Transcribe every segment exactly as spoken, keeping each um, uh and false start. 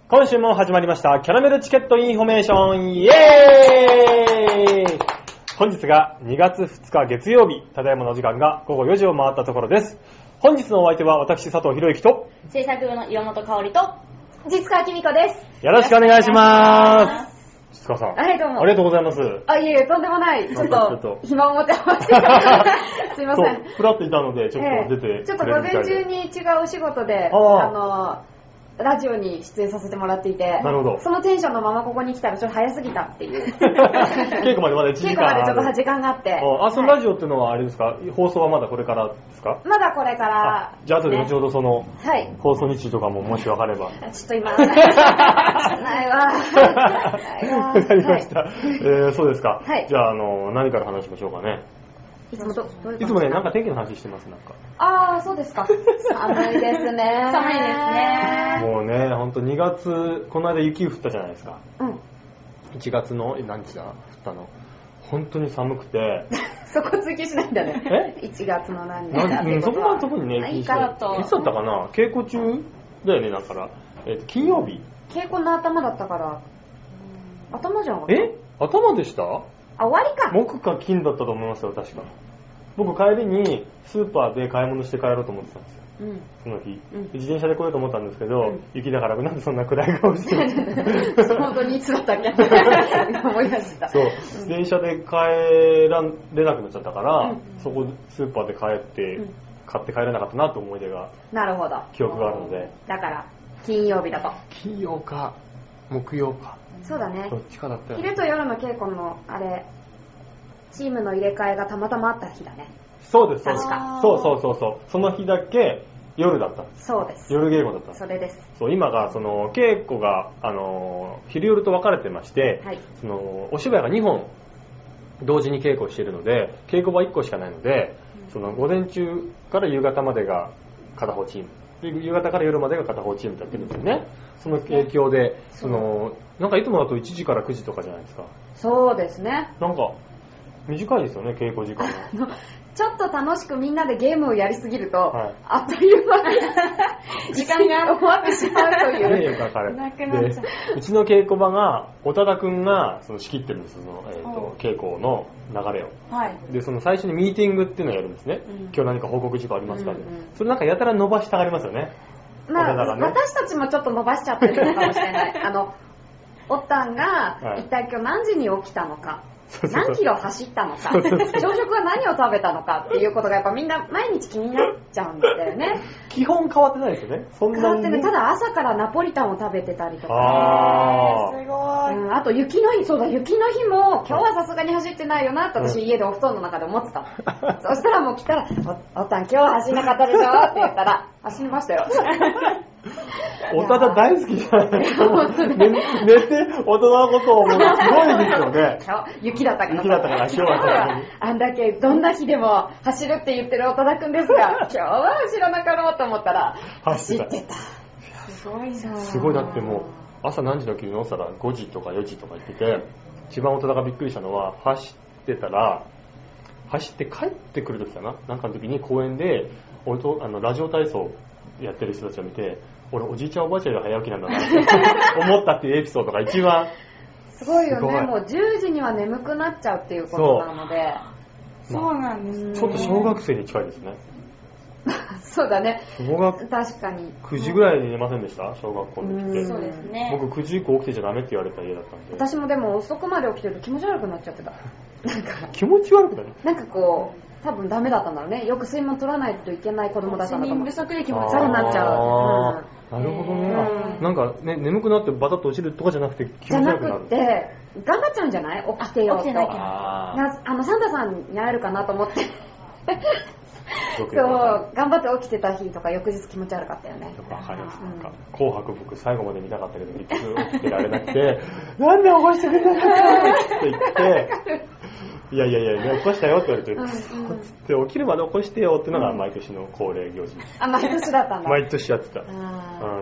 今週も始まりましたキャラメルチケットインフォメーション、イエーイ。本日がにがつふつか月曜日、ただいまの時間がごごよじを回ったところです。本日のお相手は私佐藤博之と制作部の岩本香織と実川きみこです。 よろしくお願いします。実川さん、 ありがとうありがとうございます。 あ、いえいえ、とんでもない。ちょっと暇を持ってましてすいません。 ふらっといたのでちょっと出て、えー、 ちょっと午前中に違うお仕事でああのラジオに出演させてもらっていて、 なるほど。 そのテンションのままここに来たらちょっと早すぎたっていう。 稽古までまだいちじかん。 稽古までちょっと時間があって。 あ、そのラジオっていうのはあれですか、はい、放送はまだこれからですか？ まだこれから、 ね。じゃあ後で後ほどその、はい、放送日時とかももし分かれば。 ちょっと今、ないわ。ないわ。 わかりました。はい、えー、そうですか。 はい。 じゃあ、あの、何から話しましょうかね。 いつもど、どういういつもね、なんか天気の話してます、なんか。 あー、そうですか。寒いですね。 寒いですね。 もうね、ほんとにがつ、この間雪降ったじゃないですか。 うん。 いちがつの、何日だ降ったの。本当に寒くて。 そこ追求しないんだね。え ?いち 月の何日だってうん、そこは特にね、 いいからと。 いつだったかな、稽古中だよね、だから。えー、金曜日。 稽古の頭だったから。頭じゃん。 え頭でした？ あ、終わりか。 木か金だったと思いますよ、確か。僕帰りにスーパーで買い物して帰ろうと思ってたんですよ。うん、その日、うん、自転車で来ようと思ったんですけど、うん、雪だからなんでそんな暗い顔してる本当にいつだったっけ思い出した。 そう、自転車で帰られなくなっちゃったから、うん、そこスーパーで帰って、うん、買って帰れなかったなと思い出が、 なるほど、 記憶があるので。 だから金曜日だと。 金曜か木曜か。 そうだね。 どっちかだったよね。 昼と夜の稽古のあれ、チームの入れ替えがたまたまあった日だね。 そうです。 確か。 そうそうそうそう。その日だけ夜だったんです。 そうです。 夜稽古だったんです。 それです。 そう、今がその稽古があの昼夜と分かれてまして、はい、そのお芝居がにほん同時に稽古しているので、稽古場いっこしかないので、うん、その午前中から夕方までが片方チーム。で夕方から夜までが片方チームとやってるんですよね。その影響で、そのなんかいつもだといちじからくじとかじゃないですか。 そうですね。 なんか短いですよね、稽古時間が。 ちょっと楽しくみんなでゲームをやりすぎると、はい、あっという間に時間が終わってしまうという。 ねえ、かかる。なくなっちゃう。うちの稽古場が、長田くんがその仕切ってるんです、その、えーと、稽古の流れを。はい。で、その最初にミーティングっていうのをやるんですね。うん、今日何か報告事項ありますかね、うんうん。それなんかやたら伸ばしたがりますよね。 まあ、ね、私たちもちょっと伸ばしちゃってるのかもしれない。あの、おったんが、はい、一体今日何時に起きたのか。何キロ走ったのか、朝食は何を食べたのかっていうことがやっぱみんな毎日気になっちゃうんだよね。 基本変わってないですよね。そんなに変わってない。 ただ朝からナポリタンを食べてたりとか、 あーすごい、うん、あと雪の日、そうだ、雪の日も今日はさすがに走ってないよなって私、うん、家でお布団の中で思ってたそしたらもう来たらお, おったん今日は走んなかったでしょって言ったら走りましたよおただ大好きじゃないですか。寝, 寝て大人のことを思う。すごいですよね。 雪だったから。 雪だったから、今日は。 あんだけどんな日でも走るって言ってる長田くんですが、今日は走らなかろうと思ったら、走ってた。すごいな。 すごい、だってもう、朝何時の起きるのしたらごじとかよじとか言ってて、一番長田がびっくりしたのは、走ってたら、走って帰ってくる時かな、なんかの時に公園で、俺とあのラジオ体操やってる人たちを見て、俺おじいちゃんおばあちゃんより早起きなんだなって思ったっていうエピソードが一番すごいよね。もうじゅうじには眠くなっちゃうっていうことなので。 そう、まあ、そうなんですね。 ちょっと小学生に近いですね。 そうだね。 小学確かにくじぐらいに寝ませんでした？小学校の時って。 そうですね。 僕くじ以降起きてちゃダメって言われた家だったんで。 私もでも遅くまで起きてると気持ち悪くなっちゃってた。なんか気持ち悪くなる？ なんかこう多分ダメだったんだろうね。よく睡眠取らないといけない子供だったんだと思う。 睡眠不足で気持ち悪くなっちゃう。 なるほどね。なんかね、眠くなってバタッと落ちるとかじゃなくて気持ち悪くなる。 じゃなくて頑張っちゃうんじゃない？起きてよと。 起きてなきゃ。 あのサンタさんに会えるかなと思って。そう頑張って起きてた日とか翌日気持ち悪かったよね。 わかります。なんか紅白僕最後まで見たかったけど結局起きてられなくてなんで起こしてくれなかったって言っていやいやいや起こしたよって言われて、うんうん、つって起きるまで起こしてよっていうのが毎年の恒例行事。 あ、毎年だったんだ。 毎年やってた。うん、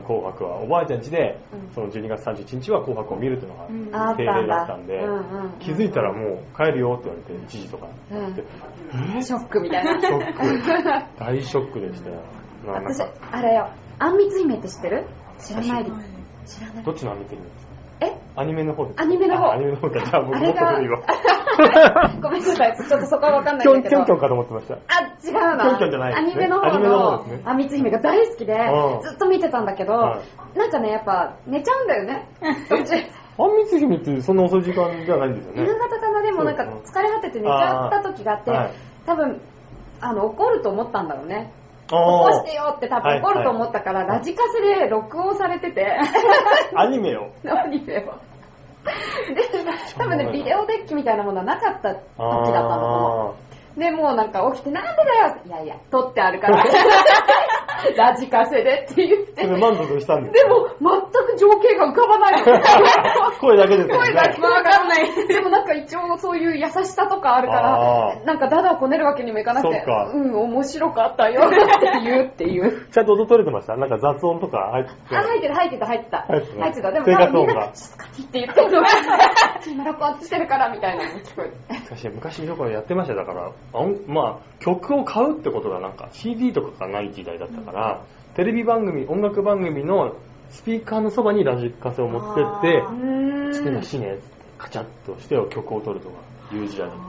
紅白はおばあちゃん家で、うん、そのじゅうにがつさんじゅういちにちは紅白を見るっていうのが定例だったんで、うんうんうん、気づいたらもう帰るよって言われていちじとかって、 うん、ショックみたいな。 ショック。大ショックでしたよ。 私あれよ、あんみつ姫って知ってる？知らないで。 知らない。 どっちの見てるんですか？ えアニメの方ですか？ アニメの方。 アニメの方か。じゃあ僕もっと古いわ。 ごめんなさい、ちょっとそこはわかんないんだけど。 キョンキョンかと思ってました。 あ、違うな。 キョンキョンじゃないですね。 アニメの方の、 アニメの方ですね。 あみつ姫が大好きで、ずっと見てたんだけど、 はい、 なんかね、やっぱ寝ちゃうんだよね。 あみつ姫ってそんな遅い時間じゃないんですよね。 夕方かな、でもなんか疲れ果てて寝ちゃった時があって、あ、はい、多分、あの、怒ると思ったんだろうね。起こしてよって多分怒ると思ったから、はいはい、ラジカセで録音されてて。 アニメをアニメを。で、多分ね、ビデオデッキみたいなものはなかった時だったの。で、もうなんか起きて、なんでだよ、いやいや、撮ってあるから。ラジカセでって言って。 それ満足したんですでも、全く情景が浮かばないの。 声だけですよね。 声だけわかんない。でもなんか一応そういう優しさとかあるから、なんかダダをこねるわけにもいかなくて、うん、面白かったよって言うっていう。 ちゃんと音取れてました？なんか雑音とか入ってた？ あ、入ってた、入ってた、入ってた。入ってた。でも生活音が。 静かにって言ってるのが、今録音してるからみたいなの聞こえる。 昔、昔どころやってましただから、まあ、曲を買うってことがなんか シーディー とかがない時代だったから、うん、テレビ番組、音楽番組のスピーカーのそばにラジカセを持ってって、してなしね、カチャッとして曲を取るとかいう時代だった。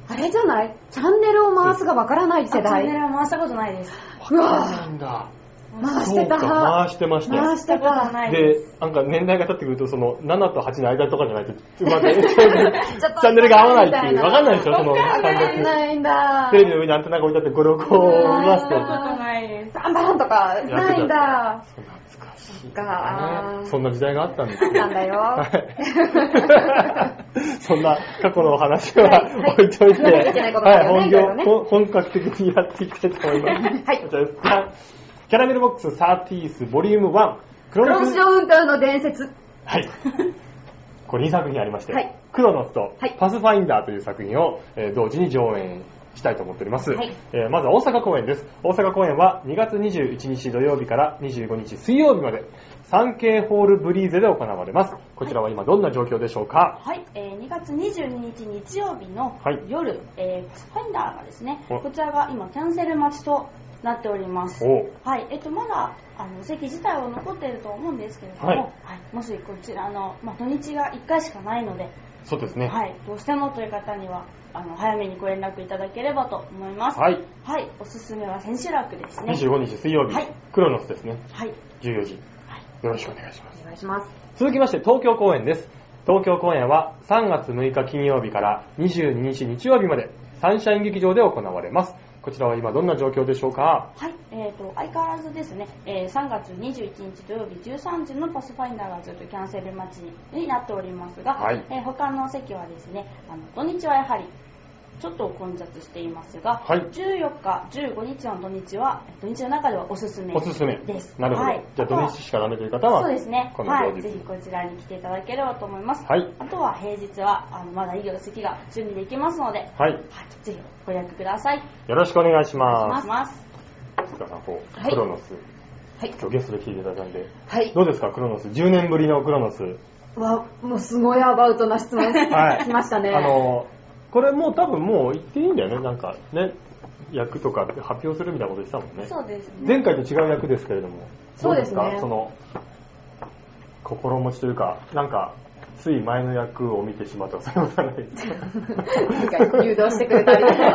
あれじゃない？チャンネルを回すがわからない世代。 チャンネルを回したことないです。 わからないんだ。 回してた。 回してました。 回してた。 で、なんか年代が経ってくると、そのななとはちの間とかじゃないと、うまくチャンネルが合わないっていう、わかんないでしょ、その感覚。わかんないんだ。テレビの上にアンテナが置いてあって、これをこう回して。 バンバンとかないんだ。 懐かしい。 かそんな時代があったんですよ。 なんだよ。 そんな過去のお話は置いといて、はい、本格的にやっていきたいと思います。はい。こちらです。キャラメルボックスサーティースボリュームワンクロノスカウンターの伝説。 はい。これにさく品ありまして、 はい、 クロノスとパスファインダーという作品を、えー、同時に上演したいと思っております。はい、えー、まずは大阪公演です。大阪公演はにがつにじゅういちにち土曜日からにじゅうごにち水曜日まで サンケー ホールブリーゼで行われます。こちらは今どんな状況でしょうか？ はい、えー、にがつにじゅうににち日曜日の夜、はい、えー、パスファインダーがですね、こちらが今キャンセル待ちとなっております。はい、えっとまだあの席自体は残っていると思うんですけれども、はいはい、もしこちらの、まあ、土日がいっかいしかないので、 そうですね。 はい、どうしてもという方にはあの早めにご連絡いただければと思います。 はい。 はい、おすすめは千秋楽ですね。 にじゅうごにち水曜日、はい、クロノスですね。 はい。 じゅうよじ、はい、よろしくお願いします。 お願いします。 続きまして東京公演です。東京公演はさんがつむいか金曜日からにじゅうににち日曜日までサンシャイン劇場で行われます。こちらは今どんな状況でしょうか？ はい、えーと、相変わらずですね、えー、さんがつにじゅういちにち土曜日じゅうさんじのパスファインダーがずっとキャンセル待ちになっておりますが、はい、えー、他の席はですね、あの土日はやはりちょっと混雑していますが、はい、じゅうよっか、じゅうごにちの土日は土日の中ではおすすめです。 おすすめです。なるほど。はい、じゃあ土日しかダメという方は、 そうですね。 このはい、ぜひこちらに来ていただければと思います。はい、あとは平日はあのまだいいお席が準備できますので、はい、はい、ぜひご予約ください。 よろしくお願いします。 お願いします。 塚さん、こう、はい、クロノス、はい、今日ゲストで聞いていただいたんで、はい、どうですかクロノス、じゅうねんぶりのクロノス。 わ、もうすごいアバウトな質問はい、来ましたね。 あのこれもう多分もう言っていいんだよね。なんかね、役とか発表するみたいなこと言ってたもんね。 そうですね。 前回と違う役ですけれども、 そうですね。 どうですかその心持ちというか、なんかつい前の役を見てしまったらそういうことはないですか？ なんか誘導してくれたりとか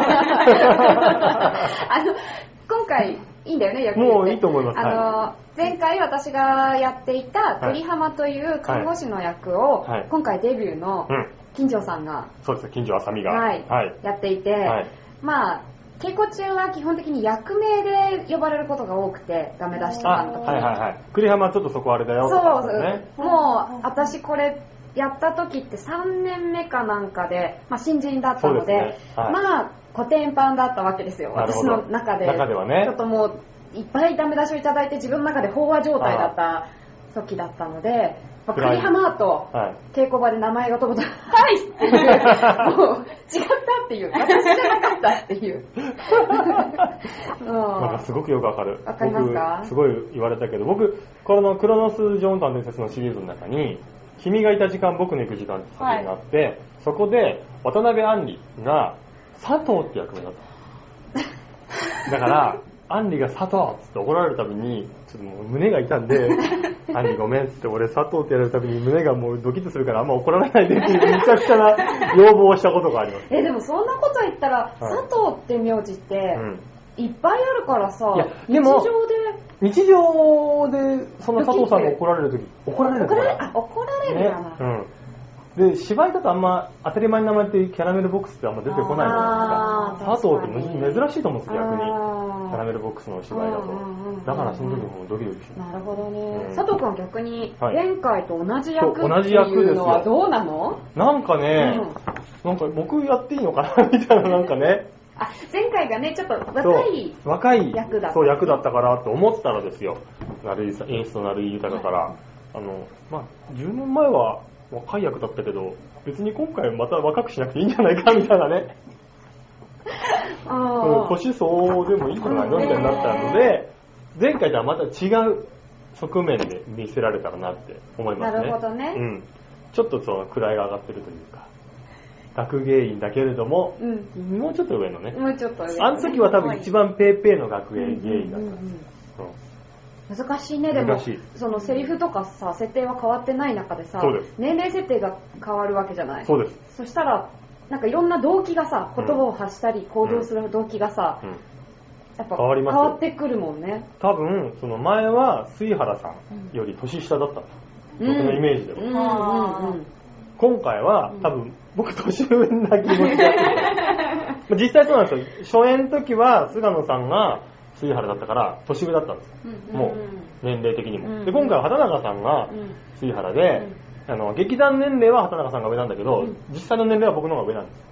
あの今回いいんだよね、役に。 もういいと思います。 あの、はい、前回私がやっていた栗浜という看護師の役を、はいはい、今回デビューの、うん、金城さんが、 そうです、金城あさみが、 はいはい、やっていて、はい、まあ稽古中は基本的に役名で呼ばれることが多くて、ダメ出しとかの時に、 はいはいはい、栗浜ちょっとそこあれだよ、 そう、ね、もう私これやった時ってさんねんめかなんかで、まあ、新人だったの で, で、ね、はい、まあ古典版だったわけですよ、私の中で。 中ではね、 ちょっともういっぱいダメ出しをいただいて自分の中で飽和状態だった時だったので、栗浜と稽古場で名前が飛ぶと、はいっていう、もう違ったっていう、私じゃなかったっていう。 なんかすごくよくわかる。 わかりますか？ 僕すごい言われたけど、僕このクロノス・ジョーンズの伝説のシリーズの中に君がいた時間僕の行く時間って作品があって、はい、そこで渡辺杏里が佐藤って役目だった。だからアンリが佐藤って怒られるたびに、ちょっともう胸が痛んで、アンリごめんって俺佐藤ってやられるたびに胸がもうドキッとするからあんま怒られないでっていうめちゃくちゃな要望をしたことがあります。 え、でもそんなこと言ったら、はい、佐藤って名字って、うんいっぱいあるからさ、 いやでも日常で日常でその佐藤さんが怒られるとき怒られるから、 あ怒られるかな、 ねうん、で芝居だとあんま当たり前の名前ってキャラメルボックスってあんま出てこないじゃないですか。佐藤って珍しいと思うんですよ逆にキャラメルボックスのお芝居だと、だからその時もドキドキしてなるほどね、うん、佐藤君は逆に前回と同じ役っていうのはどうなの？ なんかね、うん、なんか僕やっていいのかなみたいななんかねあ前回がねちょっと若い若い役だった、 そう役だったからと思ったらですよ、成井さん演出の成井豊から、はい、あのまあじゅうねんまえは若い役だったけど別に今回また若くしなくていいんじゃないかみたいなねあ年相応でもいいんじゃないのみたいになったので前回とはまた違う側面で見せられたらなって思いますね。 なるほどね、 うん、ちょっとその位が上がってるというか学芸員だけれども、うん、もうちょっと上のね。 もうちょっと上、ね。 あの時は多分一番ペーペーの学芸員だったんです、うんうんうん。難しいね、でも、そのセリフとかさ、設定は変わってない中でさ、年齢設定が変わるわけじゃない。 そうです。 そしたら、なんかいろんな動機がさ、言葉を発したり行動する動機がさ、うんうん、やっぱ変わります変わってくるもんね。 多分、その前は杉原さんより年下だったんです。うん、僕のイメージでも。うんうんうん今回は多分僕年上な気持ちでやってる実際そうなんですよ。初演の時は菅野さんが杉原だったから年上だったんです、うん、もう年齢的にも、うん、で今回は畑中さんが杉原で、うん、あの劇団年齢は畑中さんが上なんだけど、うん、実際の年齢は僕の方が上なんです。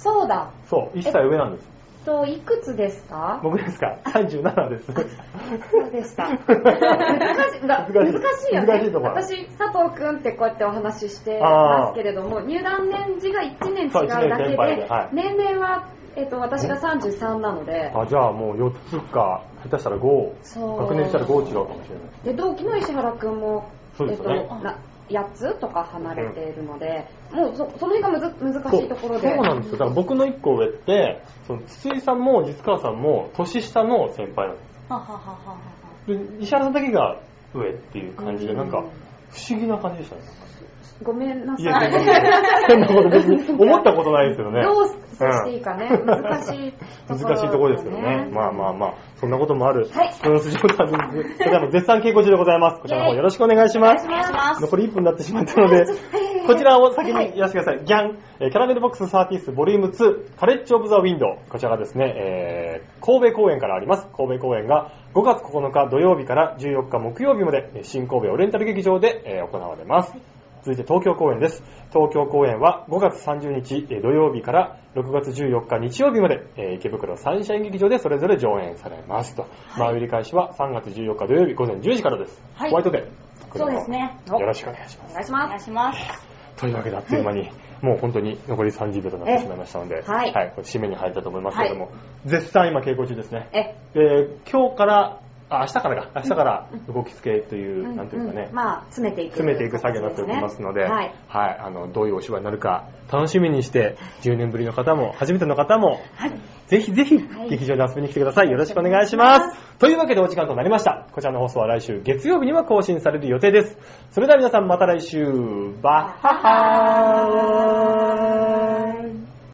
そうだそういっさい上なんです。 といくつですか？ 僕ですかさんじゅうななです。 そうでした。難しい難しいよね。難しいところ。私佐藤くんってこうやってお話ししてますけれども、入団年次がいちねん違うだけで、はい、年齢はえっと私がさんじゅうさんなので、 あじゃあもうよっつか下手したらご、学年したらご違うかもしれない。 で同期の石原くんもそうですね。えっとなやっつとか離れているので、うん、もう そ, その辺がむず難しいところで。 そうなんですよ。だから僕のいっこ上ってその筒井さんも実川さんも年下の先輩なんです。ははははで石原さんだけが上っていう感じで、なんか不思議な感じでしたね。 ごめんなさい。いやそんなこと別に思ったことないですけどね。 どうしていいかね、うん、難しいところ、ね、 難しいところですけどね。まあまあまあそんなこともある。はい。プロレス上達です。それでは絶賛稽古中でございます。こちらの方よろしくお願いします。お願いします。残りいっぷんになってしまったので、こちらを先にやらせてください。ギャン、キャラメルボックスサーティースボリュームツーカレッジオブザウィンドウ。こちらがですね、えー、神戸公演からあります。神戸公演がごがつここのか土曜日からじゅうよっか木曜日まで新神戸オリエンタル劇場で、えー、行われます。続いて東京公演です。東京公演はごがつさんじゅうにち土曜日からろくがつじゅうよっか日曜日まで、えー、池袋サンシャイン劇場でそれぞれ上演されますと。はい、前売り開始はさんがつじゅうよっか土曜日午前じゅうじからです。はい、ホワイトデー。 そうですね。 よろしくお願いします。 お願いします。 お願いします。 というわけであっという間に、はい、もう本当に残りさんじゅうびょうとなってしまいましたので、はい、はい、これ締めに入ったと思いますけれども、はい、絶賛今稽古中ですね。えで今日からあ、明日からか。明日から動きつけという、うん、なんていうかね、 うんうん。まあ、詰めていく。 詰めていく作業になっておりますので、はい。はい。あの、どういうお芝居になるか、楽しみにして、じゅうねんぶりの方も、初めての方も、はい。ぜひぜひ、劇場に遊びに来てください。よろしくお願いします。というわけでお時間となりました。こちらの放送は来週月曜日には更新される予定です。それでは皆さんまた来週、バッハッハー